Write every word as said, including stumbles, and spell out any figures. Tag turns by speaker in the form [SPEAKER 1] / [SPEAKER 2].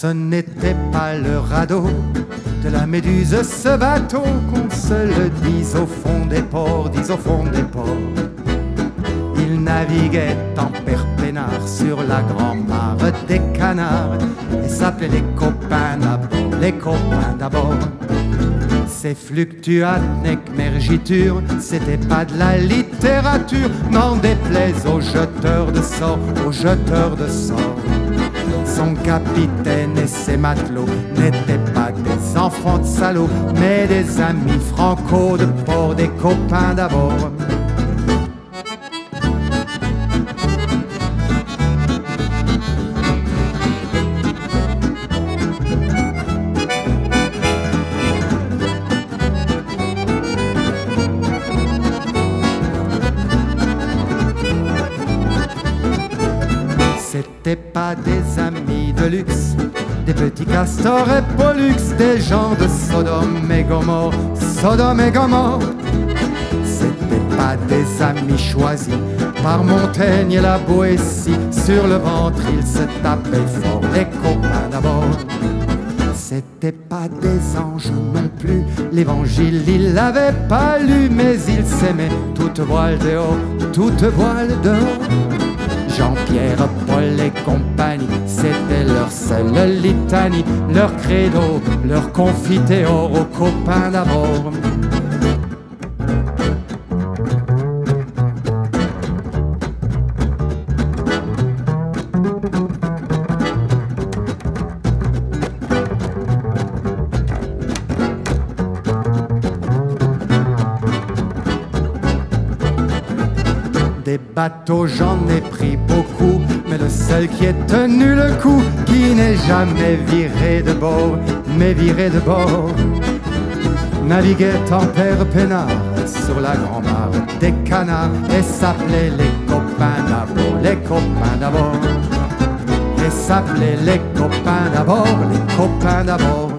[SPEAKER 1] ce n'était pas le radeau de la Méduse, ce bateau, qu'on se le dise au fond des ports, dise au fond des ports. Il naviguait en père peinard sur la grand-mare des canards et s'appelait les copains d'abord, les copains d'abord. Ces fluctuates mergiture, c'était pas de la littérature, n'en déplaise aux jeteurs de sorts, aux jeteurs de sorts. Son capitaine et ses matelots n'étaient pas des enfants de salauds, mais des amis franco de port, des copains d'abord. C'était pas des amis de luxe, des petits castors et pollux, des gens de Sodome et Gomorre, Sodome et Gomorre. C'était pas des amis choisis par Montaigne et la Boétie, sur le ventre ils se tapaient fort, les copains d'abord. C'était pas des anges non plus, l'évangile ils l'avaient pas lu, mais ils s'aimaient toute voile dehors, toute voile dehors. Jean-Pierre, Paul et compagnie, c'était leur seule litanie, leur credo, leur confiteor aux copains d'abord. Des bateaux j'en ai pris beaucoup, mais le seul qui ait tenu le coup, qui n'est jamais viré de bord, mais viré de bord, naviguait en père peinard sur la grand-mare des canards et s'appelait les copains d'abord, les copains d'abord, et s'appelait les copains d'abord, les copains d'abord.